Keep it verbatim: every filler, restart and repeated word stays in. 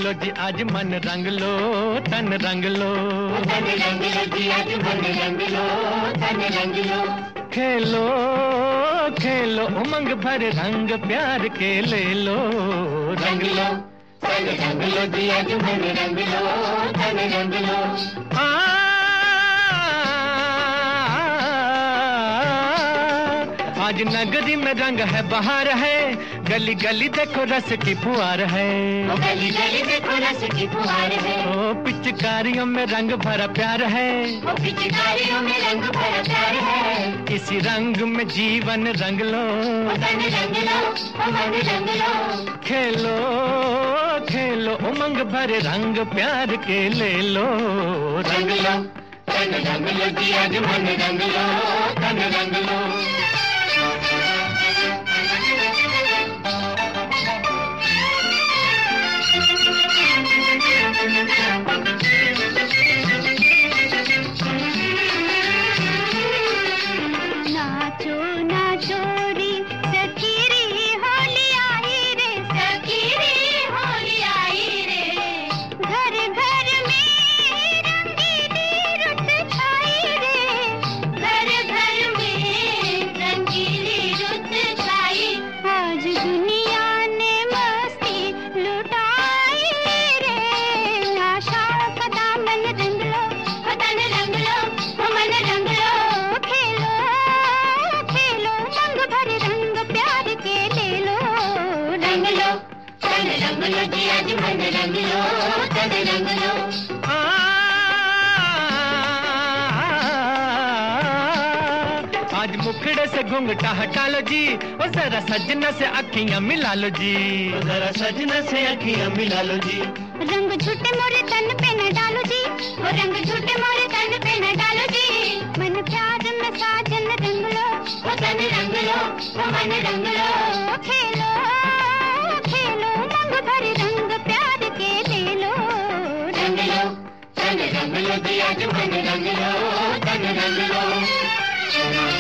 लो जी आज मन रंग लो, तन रंग लो, तन रंग लो जी आज मन रंग लो, तन रंग लो। खेलो खेलो उमंग भर रंग प्यार के ले लो, रंग लो तन रंग लो जी आज मन रंग लो, तन रंग लो। आ, आज नगरी में रंग है बहार है, गली गली देखो रस की फुहार है, गली गली देखो रस की फुहार है। ओ पिचकारियों में रंग भरा प्यार है, ओ पिचकारियों में रंग भरा प्यार है। इसी रंग में जीवन रंग लो, तन रंग लो, मन रंग लो। खेलो खेलो उमंग भरे रंग प्यार के ले लो, रंग लो तन रंग लो जी आज मन रंग लो, तन रंग लो। नाचो नाचो रे सखी रे होली आई रे, सखी रे होली आई रे। घर घर में रंगीली रुत छाई रे, घर घर में रंगीली रुत छाई। आज दुनिया ने मस्ती लुटाई रे, आशाओं का दामन रंग लो, तन रंग लो, मन रंग लो। खेलो खेलो रंग भरे रंग प्यार के ले लो, रंग लो तन रंग लो जी आज मन रंग लो, तन रंग लो। आ, आज मुखड़े से घूंघटा हटा लो जी, और जरा सजना से अखियां मिला लो जी, जरा सजना से अखियां मिला लो जी। रंग झूठे मोरे तन पे न डालो जी, वो रंग झूठे मोरे तन पे न डालो जी। मन प्यार में साजन रंग लो, तन रंग लो, मन रंग लो। खेलो खेलो रंग भरे रंग प्यार के ले लो, रंग लो तन रंग लो जी आज मन रंग लो, तन रंग लो।